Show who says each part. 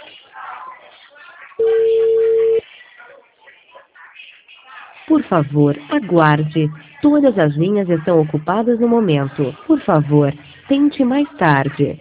Speaker 1: Por favor, aguarde. Todas as linhas estão ocupadas no momento. Por favor, tente mais tarde.